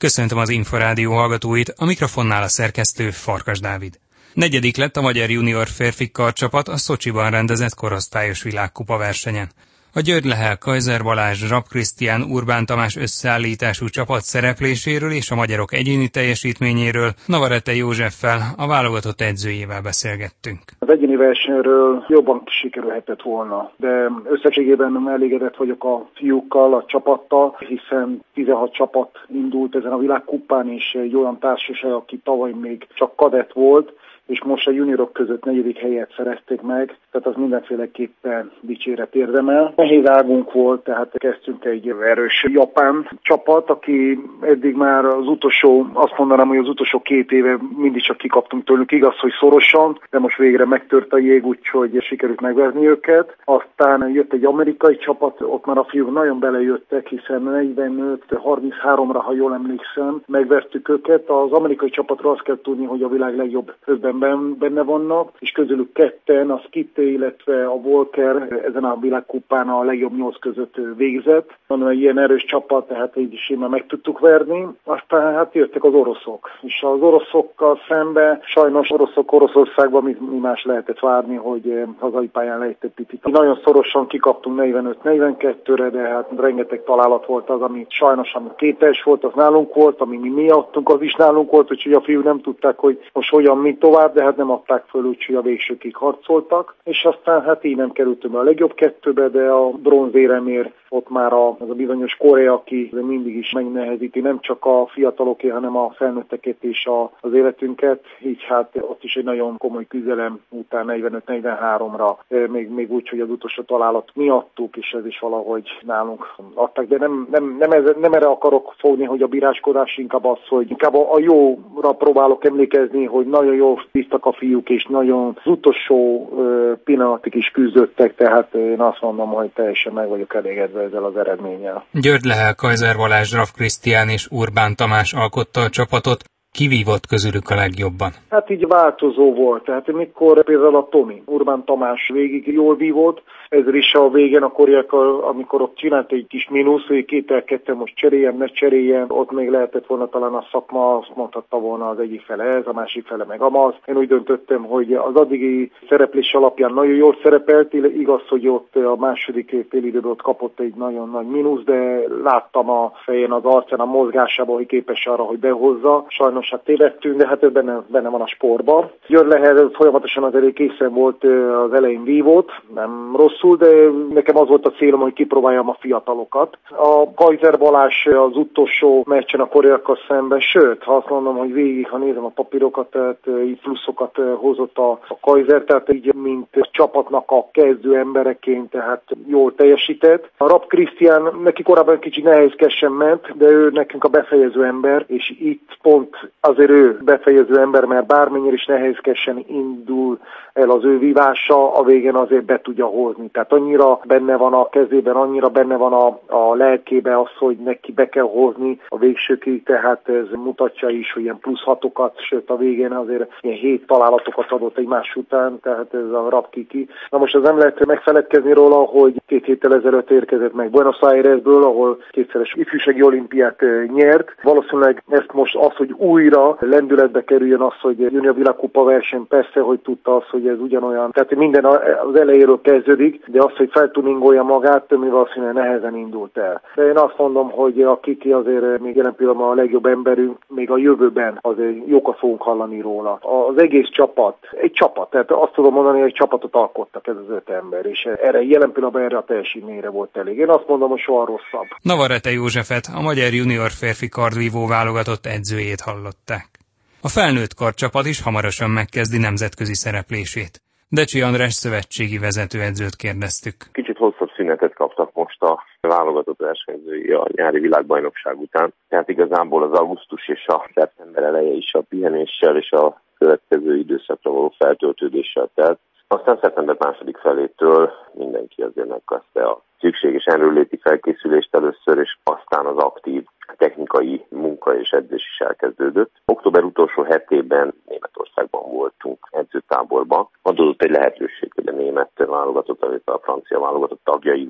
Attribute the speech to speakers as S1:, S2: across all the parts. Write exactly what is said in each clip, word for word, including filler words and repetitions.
S1: Köszöntöm az Inforádió hallgatóit, a mikrofonnál a szerkesztő Farkas Dávid. Negyedik lett a magyar junior férfi karcsapat a Szocsiban rendezett korosztályos világkupa versenyen. A György Lehel, Kaiser Balázs, Rapp Krisztián, Urbán Tamás összeállítású csapat szerepléséről és a magyarok egyéni teljesítményéről Navarrete Józseffel, a válogatott edzőjével beszélgettünk.
S2: Az egyéni versenyről jobban sikerülhetett volna, de összességében elégedett vagyok a fiúkkal, a csapattal, hiszen tizenhat csapat indult ezen a világkupán, és egy olyan társaság, aki tavaly még csak kadett volt, és most a juniorok között negyedik helyet szerezték meg, tehát az mindenféleképpen dicséret érdemel. Nehéz águnk volt, tehát kezdtünk egy erős japán csapat, aki eddig már az utolsó, azt mondanám, hogy az utolsó két éve mindig csak kikaptunk tőlük, igaz, hogy szorosan, de most végre megtört a jég, úgyhogy sikerült megverni őket. Aztán jött egy amerikai csapat, ott már a fiúk nagyon belejöttek, hiszen negyvenöt harminchárom-ra, ha jól emlékszem, megvertük őket. Az amerikai csapatról azt kell tudni, hogy a világ legjobb ötben benne vannak, és közülük ketten, a Skitte, illetve a Walker ezen a világkupán a legjobb nyolc között végzett. Mondom, egy ilyen erős csapat, tehát így is már meg tudtuk verni. Aztán hát jöttek az oroszok, és az oroszokkal szembe, sajnos oroszok Oroszországban mi, mi más lehetett várni, hogy hazai pályán lehet egy picit. Nagyon szorosan kikaptunk negyvenöt negyvenkettőre, de hát rengeteg találat volt az, ami sajnos ami képes volt, az nálunk volt, ami mi miattunk, az is nálunk volt, úgyhogy a fiúk nem tudták, hogy most hogyan, mi tovább, de hát nem adták föl, úgyhogy a végsőkig harcoltak, és aztán hát így nem kerültünk a legjobb kettőbe, de a bronzéremért ott már a, az a bizonyos Korea, aki mindig is megnehezíti nem csak a fiataloké, hanem a felnőtteket és a, az életünket, így hát ott is egy nagyon komoly küzdelem után negyvenöt negyvenháromra, még, még úgy, hogy az utolsó találat mi adtuk, és ez is valahogy nálunk adták, de nem, nem, nem, ez, nem erre akarok fogni, hogy a bíráskodás inkább az, hogy inkább a, a jóra próbálok emlékezni, hogy nagyon jó bíztak a fiúk, és nagyon az utolsó uh, pillanatig is küzdöttek, tehát én azt mondom, hogy teljesen meg vagyok elégedve ezzel az eredménnyel.
S1: György Lehel, Kaiser Balázs, Rapp Krisztián és Urbán Tamás alkotta a csapatot. Ki vívott közülük a legjobban?
S2: Hát így változó volt. Tehát mikor például a Tomi, Urbán Tamás végig jól vívott, ezzel is a végén a Koriakkal, amikor ott csinált egy kis mínusz, hogy két-kettő most cseréljen, ne cseréljen, ott még lehetett volna talán a szakma, azt mondhatta volna az egyik fele ez, a másik fele meg amaz. Én úgy döntöttem, hogy az addigi szereplés alapján nagyon jól szerepelt, igaz, hogy ott a második félidőben ott kapott egy nagyon nagy mínusz, de láttam a fején, az arcán, a mozgásában, hogy képes arra, hogy behozza. Sajnos hát tévedtünk, de hát ez benne, benne van a sportban. György Lehel folyamatosan az elég készen volt, az elején vívott, nem rosszul, de nekem az volt a célom, hogy kipróbáljam a fiatalokat. A Kaiser Balázs az utolsó meccsen a koreakkal szemben, sőt, ha azt mondom, hogy végig, ha nézem a papírokat, tehát így pluszokat hozott a, a Kaiser, tehát így, mint csapatnak a kezdő embereként, tehát jól teljesített. A Rapp Krisztián, neki korábban kicsit nehézkesen ment, de ő nekünk a befejező ember, és itt pont azért ő befejező ember, mert bármennyire is nehézkesen indul el az ő vívása, a végén azért be tudja hozni. Tehát annyira benne van a kezében, annyira benne van a, a lelkébe az, hogy neki be kell hozni a végsőkig, tehát ez mutatja is, hogy ilyen plusz hatokat, sőt a végén azért ilyen hét találatokat adott egymás után, tehát ez a Rapp kiki. Na most ez nem lehet megfeledkezni róla, hogy két héttel ezelőtt érkezett meg Buenos Airesből, ahol kétszeres ifjúsági olimpiát nyert. Valószínűleg ezt most az, hogy újra lendületbe kerüljön az, hogy junior világkupa verseny, persze, hogy tudta az, hogy ez ugyanolyan, tehát minden az elejéről kezdődik, de az, hogy feltuningolja magát, mi valószínűleg nehezen indult el. De én azt mondom, hogy a Kiki azért még jelen pillanatban a legjobb emberünk, még a jövőben azért jókat fogunk hallani róla. Az egész csapat, egy csapat, tehát azt tudom mondani, hogy egy csapatot alkottak ez az öt ember, és erre jelen pillanatban erre a teljesítményre volt elég. Én azt mondom, hogy soha rosszabb.
S1: Navarrete Józsefet, a magyar junior férfi kardvívó válogatott edzőjét hallották. A felnőtt kardcsapat is hamarosan megkezdi nemzetközi szereplését. Decsi András szövetségi vezetőedzőt kérdeztük.
S3: Kicsit hosszabb szünetet kaptak most a válogatott versenyzői a nyári világbajnokság után. Tehát igazából az augusztus és a szeptember eleje is a pihenéssel és a következő időszakra való feltöltődéssel telt. Aztán szeptember második felétől mindenki azért megkezdte a szükséges erőléti felkészülést először, és aztán az aktív technikai munka és edzés is elkezdődött. Október utolsó hetében Németországban voltunk edzőtáborban. Adódott egy lehetőség, hogy a német válogatott, illetve a francia válogatott tagjaival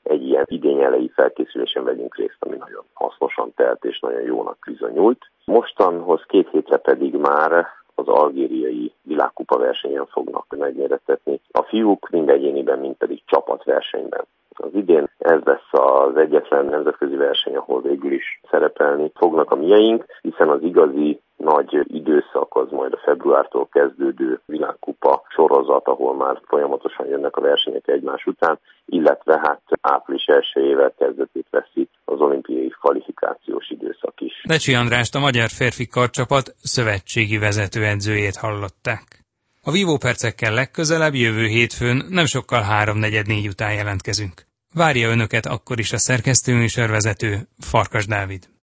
S3: egy ilyen idény elejé felkészülésen vegyünk részt, ami nagyon hasznosan telt és nagyon jónak bizonyult. Mostanhoz két hétre pedig már az algériai világkupa versenyen fognak megmérettetni a fiúk, mind egyéniben, mind pedig csapatversenyben. Az idén ez lesz az egyetlen nemzetközi verseny, ahol végül is szerepelni fognak a mieink, hiszen az igazi nagy időszak az majd a februártól kezdődő világkupa sorozat, ahol már folyamatosan jönnek a versenyek egymás után, illetve hát április elsejével kezdetét veszi az olimpiai kvalifikációs időszak is.
S1: Decsi Andrást, a magyar férfi karcsapat szövetségi vezetőedzőjét hallották. A vívópercekkel legközelebb jövő hétfőn nem sokkal háromnegyed négy után jelentkezünk. Várja önöket akkor is a szerkesztőműsorvezető, Farkas Dávid.